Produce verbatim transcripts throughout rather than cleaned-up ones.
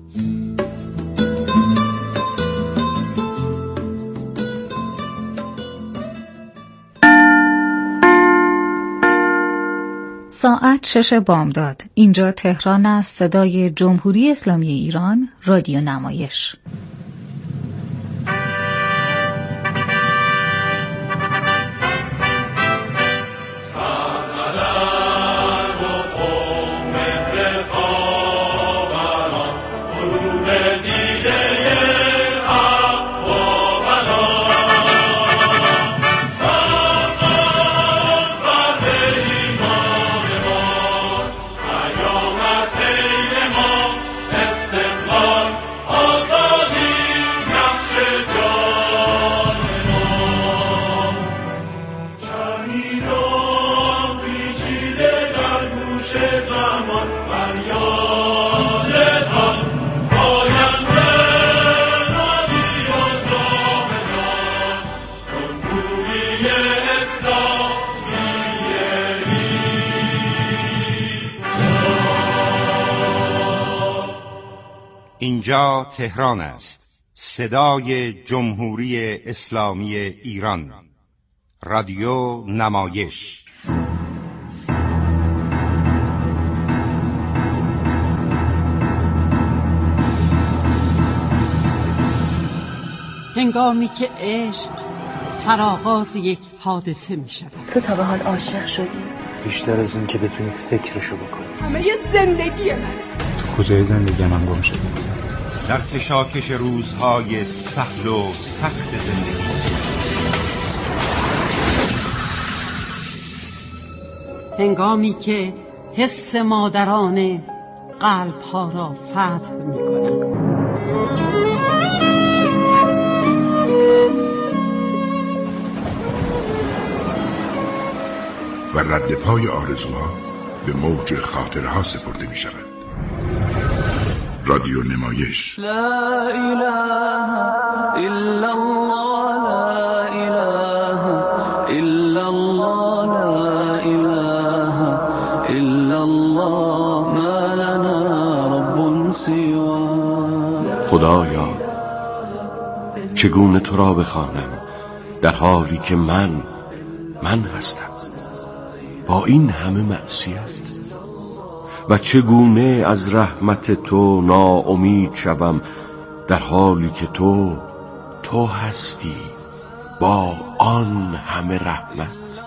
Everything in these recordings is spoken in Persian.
ساعت شش بامداد. اینجا تهران است. صدای جمهوری اسلامی ایران، رادیو نمایش. اینجا تهران است. صدای جمهوری اسلامی ایران، رادیو نمایش. هنگامی که عشق سرآغاز یک حادثه می شود. تو تا به حال عاشق شدی؟ بیشتر از این که بتونی فکرشو بکنی. همه یه زندگی منه. تو کجای زندگی من گم شدی؟ در کشاکش روزهای سهل و سخت زندگی. هنگامی که حس مادرانه قلب‌ها را فتح می‌کند. و رد پای آرزوها به موج خاطرها سپرده می شود. رادیو نمایش. لا اله الا الله، لا اله الا الله، لا اله الا الله، ما لنا رب سواه. خدایا چگونه تو را بخوانم در حالی که من من هستم با این همه معصیت، و چگونه از رحمت تو ناامید شوم در حالی که تو تو هستی با آن همه رحمت.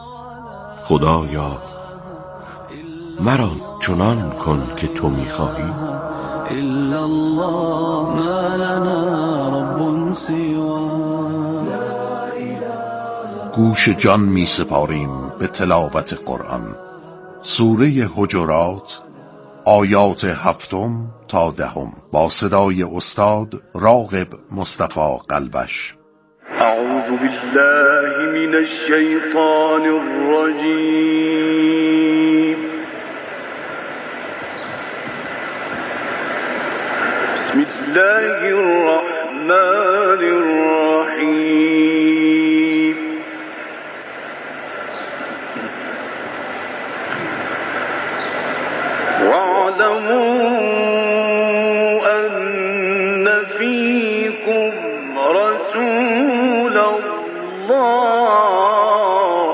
خدایا مرا چنان کن که تو می‌خواهی. الا الله، ما لنا رب سواه. گوش جان می سپاریم به تلاوت قرآن. سوره حجرات، آیات هفتم تا دهم، با صدای استاد راغب مصطفی قلبش. اعوذ بالله من الشیطان الرجیم. بسم الله الرحمن الرحیم. واعلموا أن فيكم رسول الله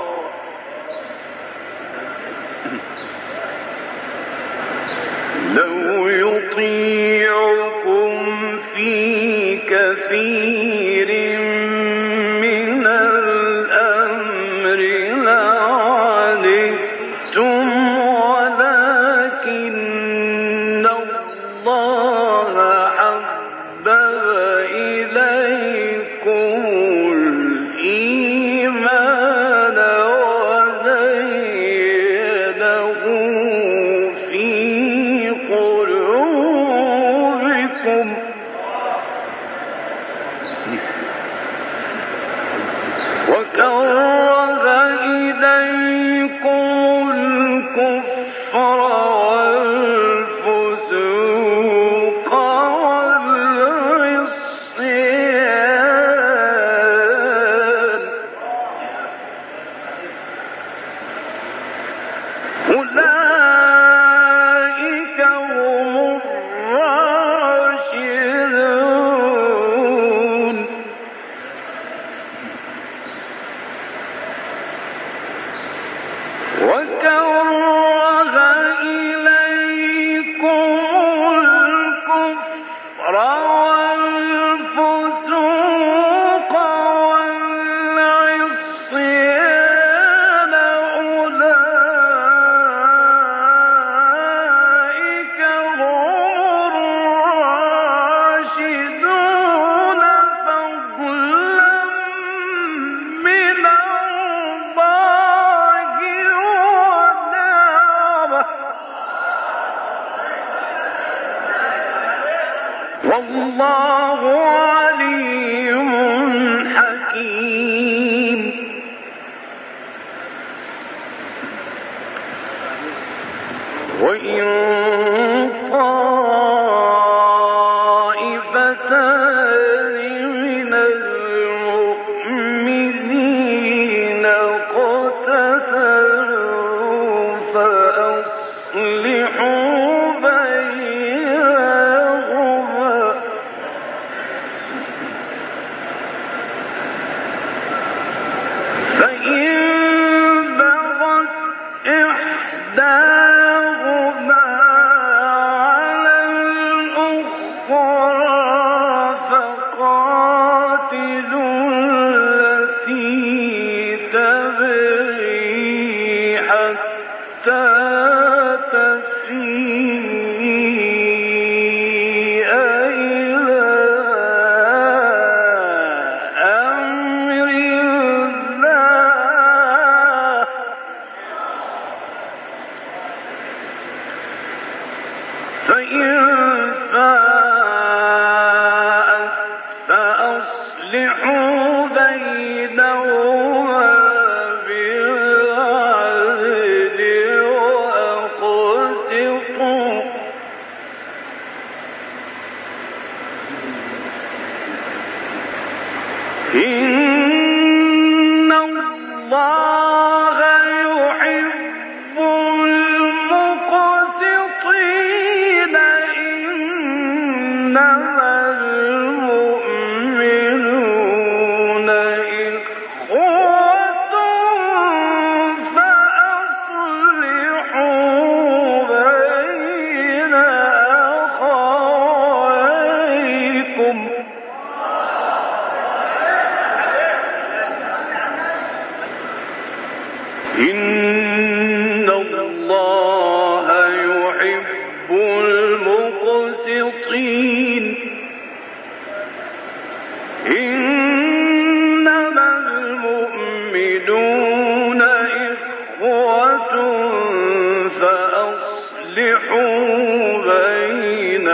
لو يطيعكم في كثير من الأمر لعنتم ولكن والله علیم حکیم. و این طائفتان من المؤمنین اقتتلوا فأصلحوا بینهما فإن بغت إحداهما على الأخرى فقاتلوا التي تبغي حتى تفيء إلى أمر الله فإن فاءت فأصلحوا بينهما بالعدل وأقسطوا إن الله يحب المقسطين. إنما المؤمنون إخوة فأصلحوا بين أخويكم. إن الله يحب المقسطين. إنما المؤمنون إخوة فأصلحوا بين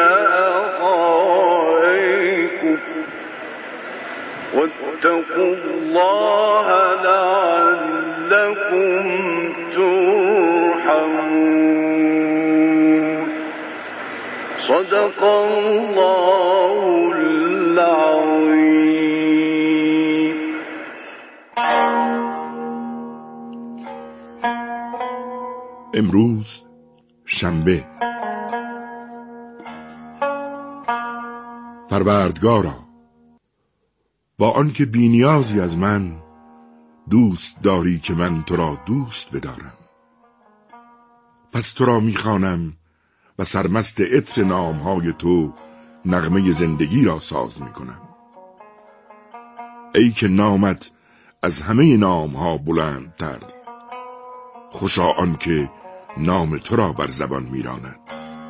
أخويكم واتقوا الله لعلكم ترحمون. صدق الله العظيم. امروز شنبه. پروردگارا، با آنکه بی‌نیازی از من دوست داری که من تو را دوست بدارم، پس تو را میخوانم و سرمست عطر نامهای تو نغمه زندگی را ساز میکنم. ای که نامت از همه نامها بلندتر، خوشا آن که نام تو را بر زبان میراند.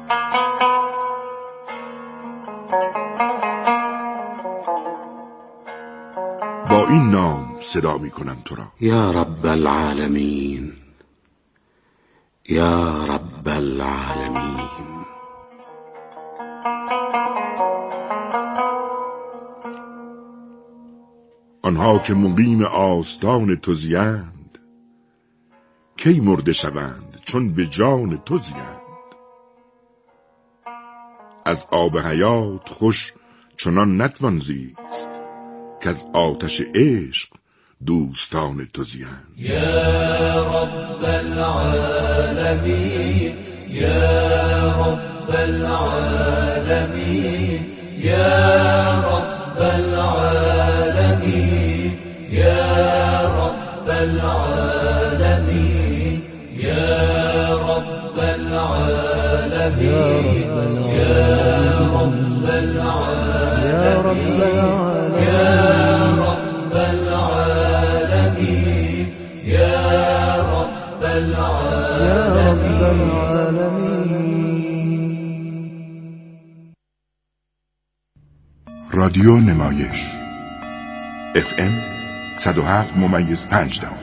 با این نام صدا میکنم تو را. یا رب العالمین، یا رب العالمین. آنها که مقیم آستان تو زیند، کی مرده شوند چون به جان تو زیند. از آب حیات خوش چنان نتوان زیست، که از آتش عشق دوستان تو زیند. یا رب العالمین، یا رب العالمین، یا رب العالمین، یا رب العالمین، یا رب العالمین، یا رب العالمین، یا رب العالمین، یا رب العالمین. رادیو نمایش اف ام صد و هفت ممیز پنج دهم.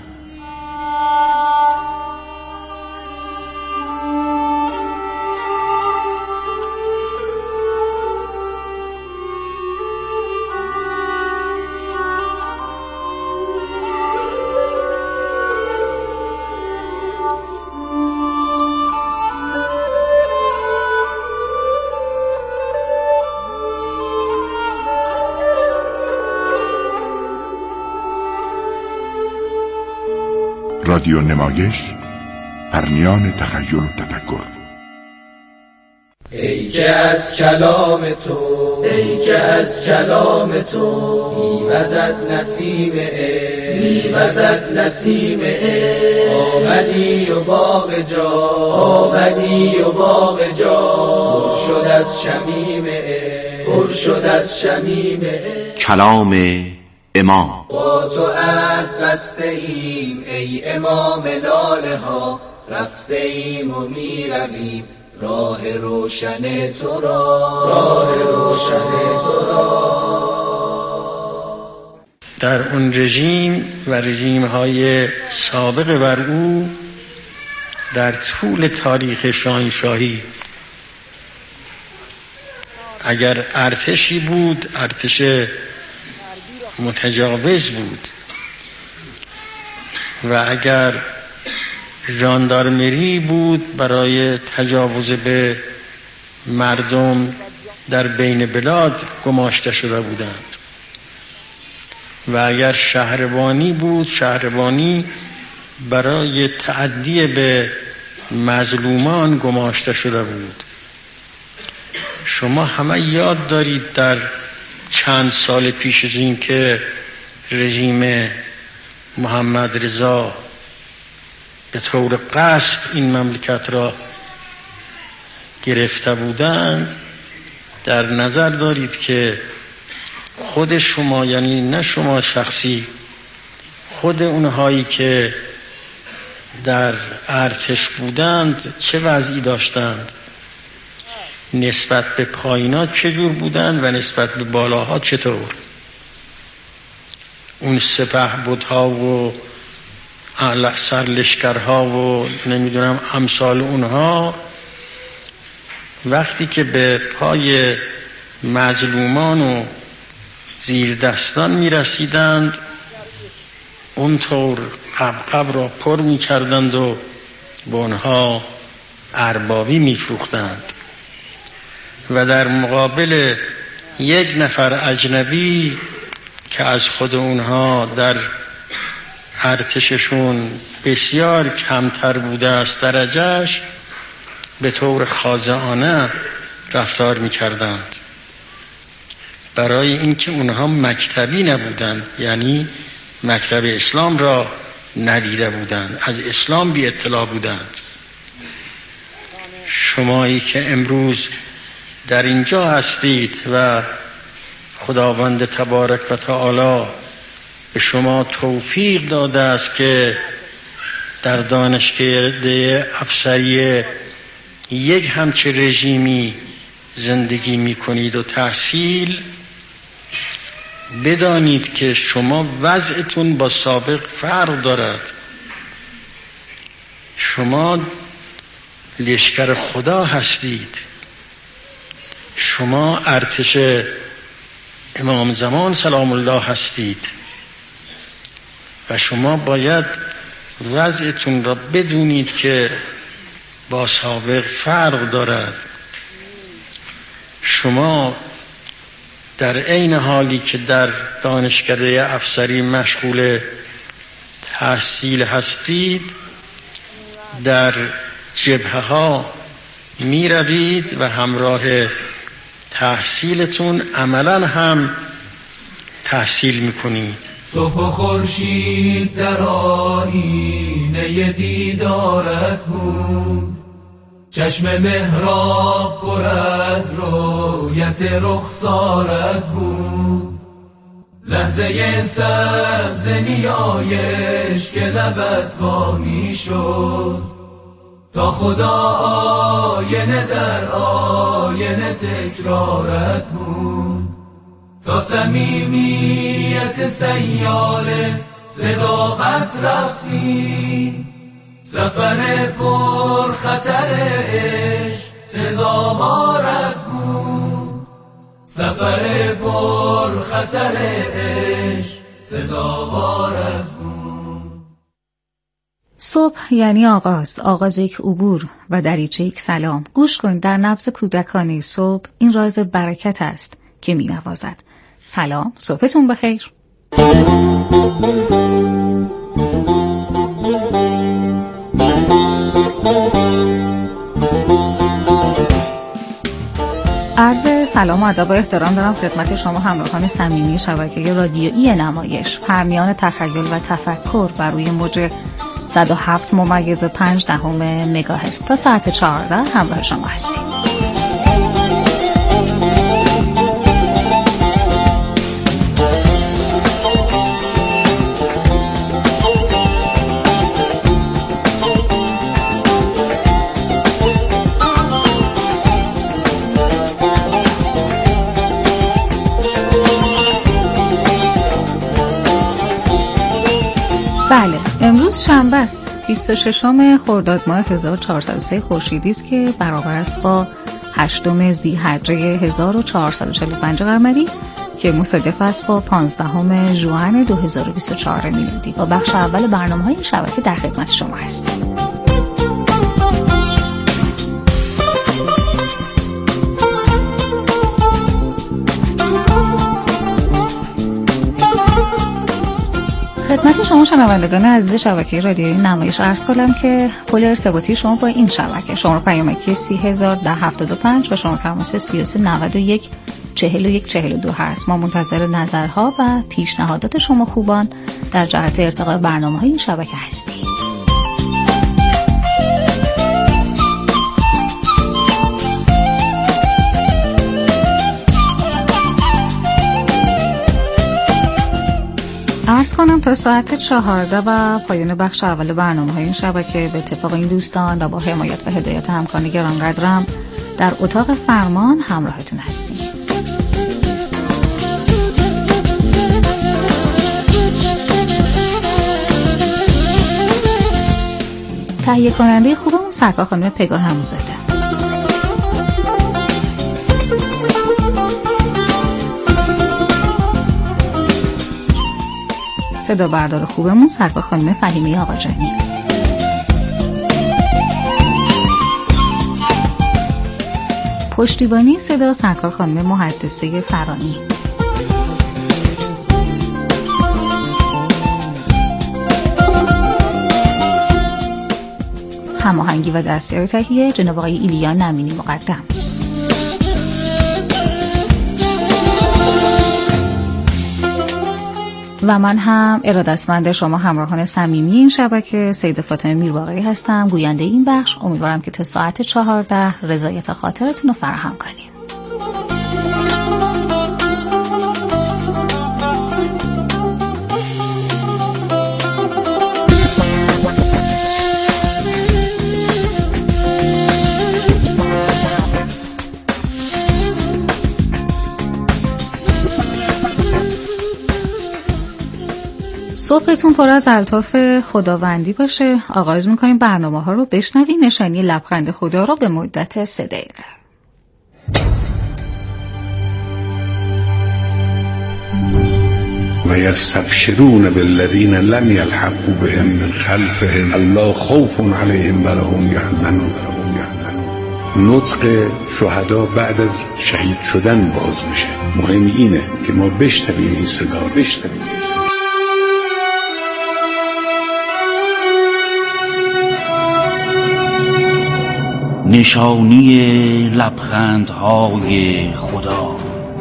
رادیو نمایش، پرمیان تخیل و تفکر. ای که از کلام تو ای که از کلام تو میوزد نسیم عشق میوزد نسیم عشق آمدی و باغ جا آمدی و باغ جا پر شد از شمیم عشق پر شد از شمیم عشق. کلام امام. با تو عهد بسته ایم ای امام لاله ها، رفته ایم و میرویم راه روشن تو را راه روشن تو را. در اون رژیم و رژیم‌های سابق بر او در طول تاریخ شاهنشاهی اگر ارتشی بود ارتش متجاوز بود و اگر ژاندارمری بود برای تجاوز به مردم در بین بلاد گماشته شده بودند و اگر شهربانی بود شهربانی برای تعدی به مظلومان گماشته شده بود. شما همه یاد دارید در چند سال پیش از این که رژیم محمد رضا به طور قصد این مملکت را گرفته بودند، در نظر دارید که خود شما، یعنی نه شما شخصی، خود اونهایی که در ارتش بودند چه وضعی داشتند، نسبت به پایینا چجور بودند و نسبت به بالاها چطور. اون سپهبدها و سرلشکرها و نمیدونم امثال اونها وقتی که به پای مظلومان و زیر دستان می رسیدند اونطور قبقب را پر می کردند و به اونها اربابی می فروختند و در مقابل یک نفر اجنبی که از خود اونها در ارتششون بسیار کمتر بوده است درجهش، به طور خاضعانه رفتار می‌کردند برای اینکه اونها مکتبی نبودند، یعنی مکتب اسلام را ندیده بودند، از اسلام بی اطلاع بودند. شمایی که امروز در اینجا هستید و خداوند تبارک و تعالی به شما توفیق داده است که در دانشکده افسری یک همچه رژیمی زندگی می کنید و تحصیل، بدانید که شما وضعتون با سابق فرق دارد. شما لشکر خدا هستید، شما ارتش امام زمان سلام الله هستید و شما باید وضعتون را بدونید که با سابق فرق دارد. شما در عین حالی که در دانشکده افسری مشغول تحصیل هستید، در جبهه ها می روید و همراه تحصیلتون عملا هم تحصیل می کنید. صبح و خورشید در آینه دیدارت بود، چشم محراب پر از رویت رخسارت بود، لحظه سبز نیایش که لبت وامی شد، تا خدا آینه در آینه تکرارت بود، تا صمیمیت سیاله صداقت رفتی، سفر پر خطر عشق سزاوارت بود، سفر پر خطر عشق سزاوارت بود. صبح یعنی آغاز، آغاز یک عبور و دریچه یک سلام. گوش کن، در نبض کودکانه صبح این راز برکت است که می نوازد. سلام، صبحتون بخیر. عرض سلام و ادب و احترام دارم خدمت شما همراهان صمیمی شبکه رادیویی نمایش، پرمیان تخیل و تفکر بر روی موج صد و هفت ممیز پنج دهم مگاهرتز. تا ساعت چهارده همراه شما هستیم. بله، امروز شنبه است، بیست و ششم خرداد ماه هزار و چهارصد و سه خورشیدی است که برابر است با هشتم ذی‌حجه هزار و چهارصد و چهل و پنج قمری که مصادف است با پانزدهم ژوئن دو هزار و بیست و چهار میلادی. با بخش اول برنامه‌های این شبکه در خدمت شما هستیم. خدمت شما شنوندگان عزیز شبکه رادیویی نمایش عرض کنم که پل ارتباطی شما با این شبکه شماره پیامکی سی هزار ده هفتاد و پنج و شماره تماس سی و سه نود و یک چهل و یک چهل و دو هست. ما منتظر نظرها و پیشنهادات شما خوبان در جهت ارتقاء برنامه‌های این شبکه هستیم. عرض کنم تا ساعت چهارده و پایان بخش اول برنامه‌های این شبکه به اتفاق این دوستان و با حمایت و هدایت همکاران گرانقدرم در اتاق فرمان همراهتون هستیم. تهیه کننده خوبمون سرکار خانم پگاه هموزاده. صدا بردار خوبمون سرکار خانم فهیمه آقاجانی. پشتیبانی صدا سرکار خانم محدثه فرانی. هماهنگی و دستیار تهیه جناب آقای ایلیا نمینی مقدم. و من هم ارادتمند شما همراهان صمیمی این شبکه سید فاطمه میرباقری هستم، گوینده این بخش. امیدوارم که تا ساعت چهارده رضایت خاطرتون رو فراهم کنید. صبحتون پر از الطاف خداوندی باشه. آغاز میکنیم برنامه ها رو. بشنویم نشانی لبخند خدا رو به مدت سه دقیقه. و یستبشرون بالذین لم یلحقوا بهم من خلفهم الا خوف علیهم ولا هم یحزنون. نطق شهدا بعد از شهید شدن باز میشه. مهم اینه که ما بشنویم این صدا، بشنویم این صدا. نشانی لبخندهای خدا،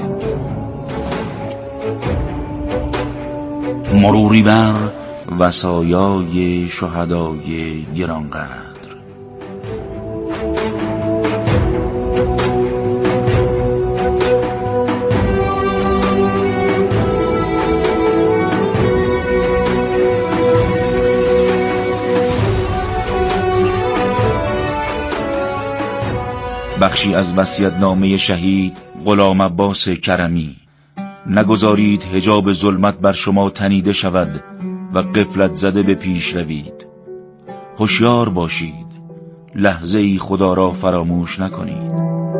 مروری بر وصایای شهدای گرانقدر. بخشی از وصیت‌نامه شهید غلام عباس کرمی. نگذارید حجاب ظلمت بر شما تنیده شود و غفلت زده به پیش روید. هوشیار باشید، لحظه ای خدا را فراموش نکنید.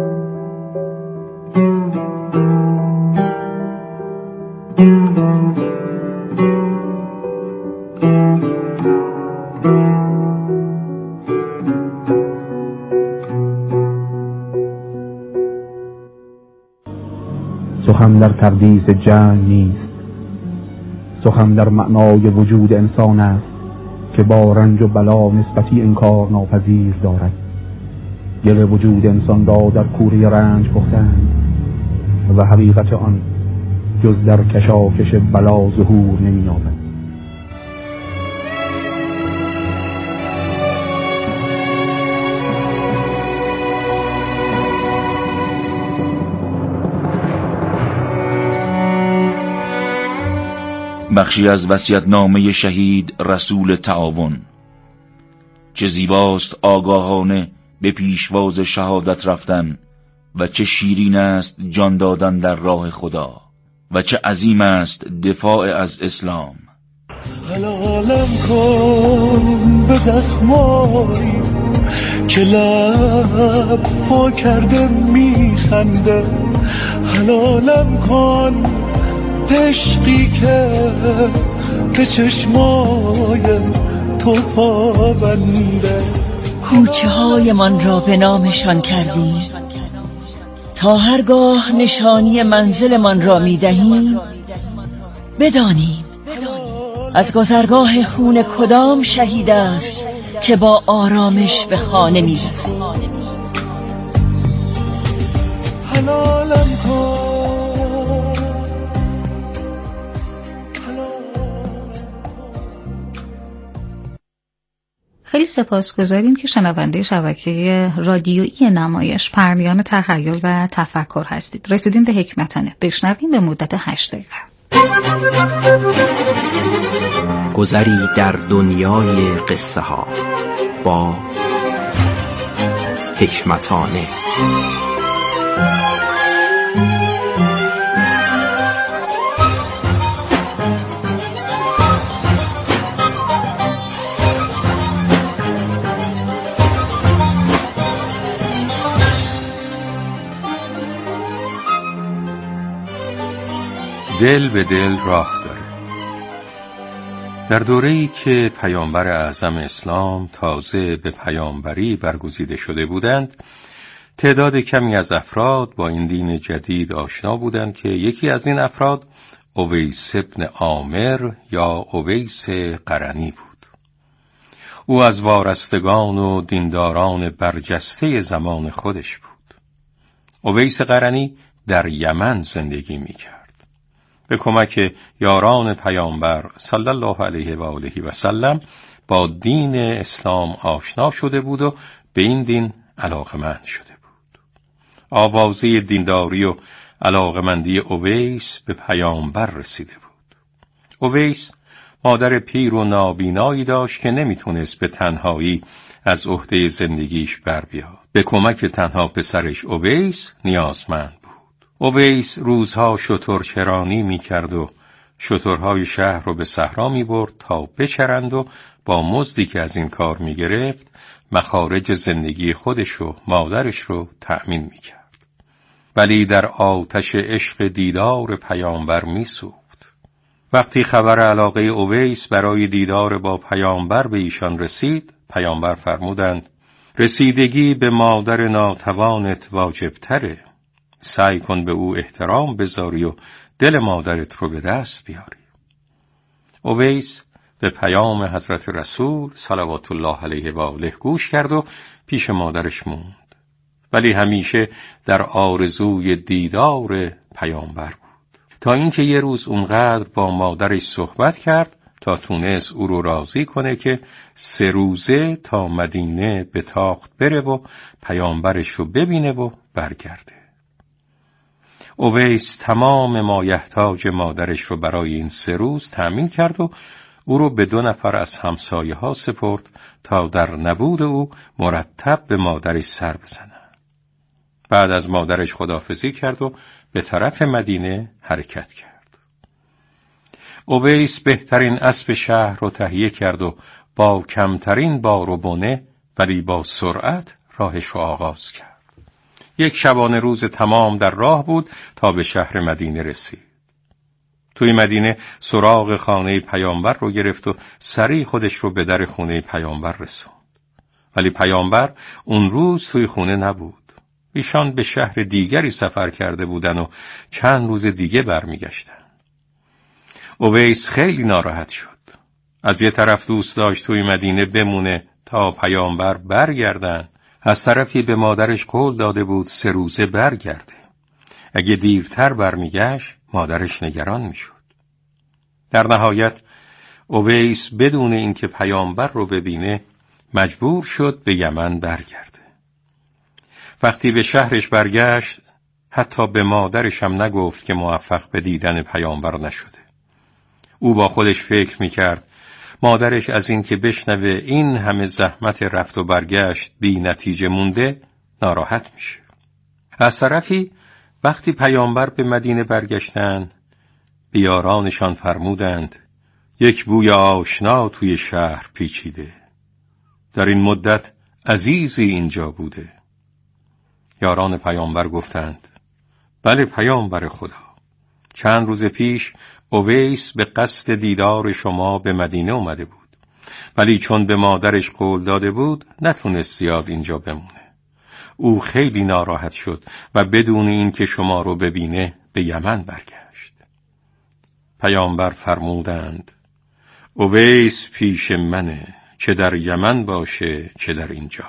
سخن در تقدیس جنگ نیست، سخن در معنای وجود انسان است که با رنج و بلا نسبتی انکار ناپذیر دارد. گل وجود انسان را در کوره رنج پختند و حقیقت آن جز در کشاکش بلا ظهور نمی‌یابد. بخشی از وصیت‌نامه شهید رسول تعاون. چه زیباست آگاهانه به پیشواز شهادت رفتن و چه شیرین است جان دادن در راه خدا و چه عظیم است دفاع از اسلام. حلالم کن به زخمایی که لب وا کرده میخنده، حلالم کن عشقی که به چشمای تو پابنده. کوچه های من را به نامشان کردیم تا هرگاه نشانی منزل من را می دهیم بدانیم از گذرگاه خون کدام شهید است که با آرامش به خانه می رسیم. حلالم کن. خیلی سپاسگزاریم که شنونده شبکه رادیویی نمایش پرمیان تخیل و تفکر هستید. رسیدیم به حکمتانه. بشنویم به مدت هشت دقیقه. گذری در دنیای قصه ها با حکمتانه. دل به دل راه داره. در دوره‌ای که پیامبر اعظم اسلام تازه به پیامبری برگزیده شده بودند، تعداد کمی از افراد با این دین جدید آشنا بودند که یکی از این افراد اویس ابن عامر یا اویس قرنی بود. او از وارستگان و دینداران برجسته زمان خودش بود. اویس قرنی در یمن زندگی می‌کرد. به کمک یاران پیامبر صلی الله علیه و آله و سلم با دین اسلام آشنا شده بود و به این دین علاقمند شده بود. آوازه دینداری و علاقمندی اویس به پیامبر رسیده بود. اویس مادر پیر و نابینایی داشت که نمیتونست به تنهایی از عهده زندگیش بر بیاد. به کمک تنها پسرش اویس نیازمند بود. اویس روزها شترچرانی می کرد و شترهای شهر رو به صحرا می برد تا بچرند و با مزدی که از این کار می گرفت مخارج زندگی خودش و مادرش رو تأمین می کرد. ولی در آتش عشق دیدار پیامبر می سوخت. وقتی خبر علاقه اویس برای دیدار با پیامبر به ایشان رسید، پیامبر فرمودند رسیدگی به مادر ناتوانت واجب تره. سعی کن به او احترام بذاری و دل مادرت رو به دست بیاری. اویس به پیام حضرت رسول صلوات الله علیه و آله گوش کرد و پیش مادرش موند. ولی همیشه در آرزوی دیدار پیامبر بود. تا اینکه یه روز اونقدر با مادرش صحبت کرد تا تونست او رو راضی کنه که سه روزه تا مدینه به تاخت بره و پیامبرش رو ببینه و برگرده. اویس تمام مایحتاج مادرش رو برای این سه روز تأمین کرد و او رو به دو نفر از همسایه ها سپرد تا در نبود او مرتب به مادرش سر بزنن. بعد از مادرش خداحافظی کرد و به طرف مدینه حرکت کرد. اویس بهترین اسب شهر رو تهیه کرد و با کمترین بار و بنه ولی با سرعت راهش رو آغاز کرد. یک شبانه روز تمام در راه بود تا به شهر مدینه رسید. توی مدینه سراغ خانه پیامبر رو گرفت و سریع خودش رو به در خونه پیامبر رسوند. ولی پیامبر اون روز توی خونه نبود. ایشان به شهر دیگری سفر کرده بودن و چند روز دیگه برمیگشتن. اویس خیلی ناراحت شد. از یه طرف دوست داشت توی مدینه بمونه تا پیامبر برگردن، از طرفی به مادرش قول داده بود سه روزه برگرده. اگه دیرتر برمیگشت مادرش نگران میشد. در نهایت اویس بدون اینکه پیامبر رو ببینه مجبور شد به یمن برگرده. وقتی به شهرش برگشت حتی به مادرش هم نگفت که موفق به دیدن پیامبر نشده. او با خودش فکر میکرد مادرش از این که بشنوه این همه زحمت رفت و برگشت بی نتیجه مونده ناراحت میشه. از طرفی وقتی پیامبر به مدینه برگشتند به یارانشان فرمودند یک بوی آشنا توی شهر پیچیده. در این مدت عزیزی اینجا بوده. یاران پیامبر گفتند بله پیامبر خدا، چند روز پیش اویس به قصد دیدار شما به مدینه اومده بود، ولی چون به مادرش قول داده بود نتونست زیاد اینجا بمونه. او خیلی ناراحت شد و بدون این که شما رو ببینه به یمن برگشت. پیامبر فرمودند اویس پیش منه، چه در یمن باشه چه در اینجا.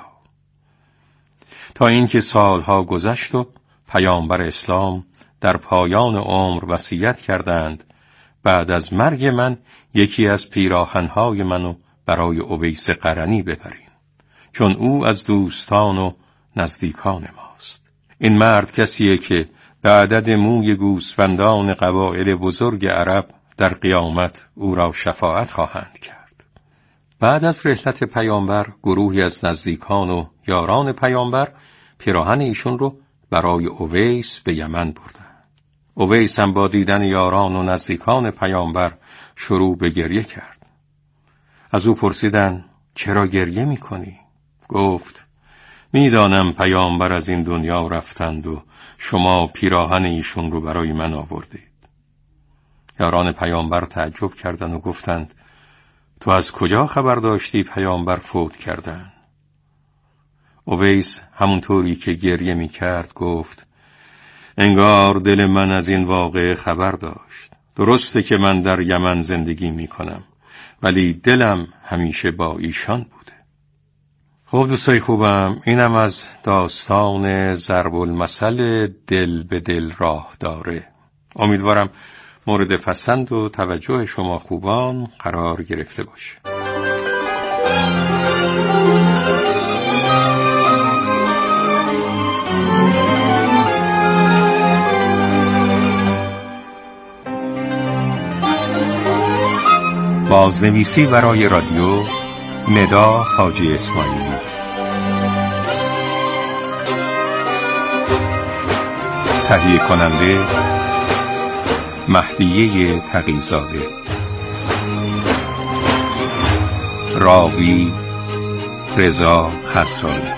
تا اینکه سالها گذشت و پیامبر اسلام در پایان عمر وصیت کردند بعد از مرگ من یکی از پیراهنهای منو برای اویس قرنی ببرین، چون او از دوستان و نزدیکان ماست. این مرد کسیه که به عدد موی گوسفندان قبایل بزرگ عرب در قیامت او را شفاعت خواهند کرد. بعد از رحلت پیامبر گروهی از نزدیکان و یاران پیامبر پیراهن ایشون رو برای اویس به یمن بردند. اویس هم با دیدن یاران و نزدیکان پیامبر شروع به گریه کرد. از او پرسیدن چرا گریه میکنی؟ گفت میدانم پیامبر از این دنیا رفتند و شما پیراهن ایشون رو برای من آوردید. یاران پیامبر تعجب کردند و گفتند تو از کجا خبر داشتی پیامبر فوت کردند؟ اویس همونطوری که گریه می کرد گفت انگار دل من از این واقعه خبر داشت. درسته که من در یمن زندگی می کنم ولی دلم همیشه با ایشان بوده. خب دوستای خوبم، اینم از داستان ضرب المثل دل به دل راه داره. امیدوارم مورد پسند و توجه شما خوبان قرار گرفته باشه. بازنویسی برای رادیو ندا حاجی اسماعیلی، تهیه کننده مهدیه تقی‌زاده، راوی رضا خسرانی.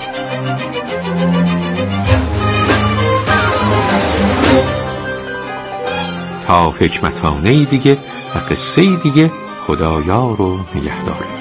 تا حکمتانه دیگه و قصه دیگه، خدایا رو نگهداره.